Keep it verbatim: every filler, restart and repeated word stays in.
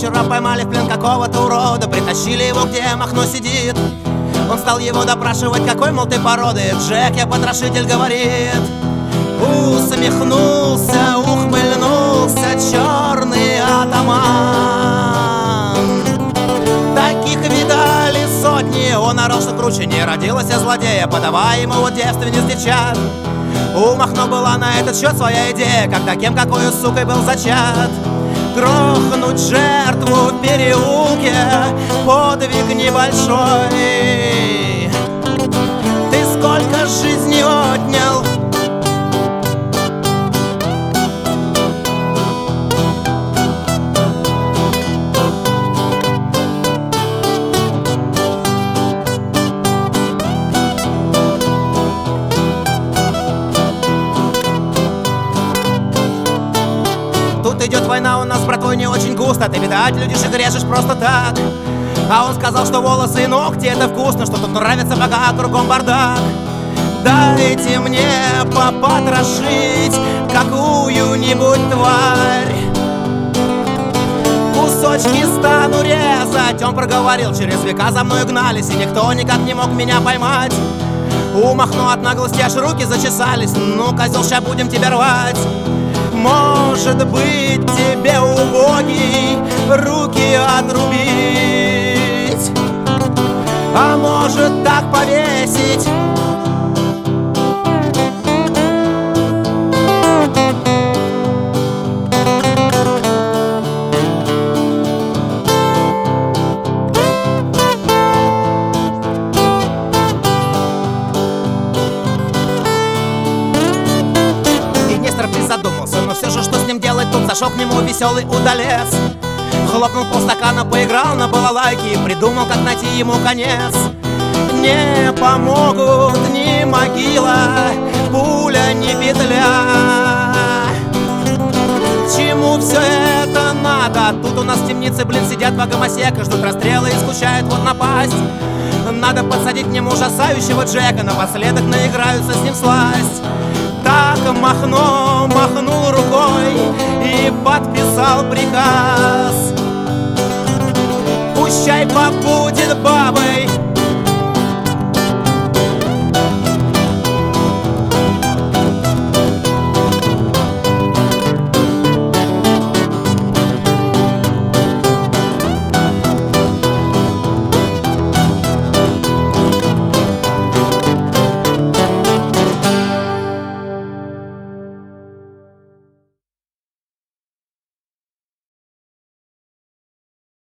вчера поймали в плен какого-то урода. Притащили его, где Махно сидит. Он стал его допрашивать, какой, мол, ты породы. Джек, я потрошитель, говорит. Усмехнулся, ухмыльнулся черный атаман. Таких видали сотни. Он орал, что круче не родилась злодея. Подавай ему вот девственниц девчат. У Махно была на этот счет своя идея, когда кем какой сукой был зачат. Грохнуть жертву в переулке — подвиг небольшой. Ты сколько жизней отнял? Тут идет война у нас с братвой не очень густо. Ты, видать, людишек режешь просто так. А он сказал, что волосы и ногти — это вкусно, что тут нравится бога, кругом бардак. Дайте мне попотрошить какую-нибудь тварь. Кусочки стану резать. Он проговорил, через века за мной гнались, и никто никак не мог меня поймать. У Махно от наглости аж руки зачесались. Ну, козел, ща будем тебя рвать. Может быть, тебе, убогий, руки отрубить, а может так повесить. Задумался, но все же что с ним делать? Тут зашел к нему веселый удалец. Хлопнул полстакана, поиграл на балалайке и придумал, как найти ему конец. Не помогут ни могила, пуля, ни петля. К чему все это надо? Тут у нас в темнице, блин, сидят два гомосека, ждут расстрела и скучают вот напасть. Надо подсадить мне ужасающего Джека, напоследок наиграются с ним сласть. Так Махно махнул рукой и подписал приказ. Пущай побудет бабой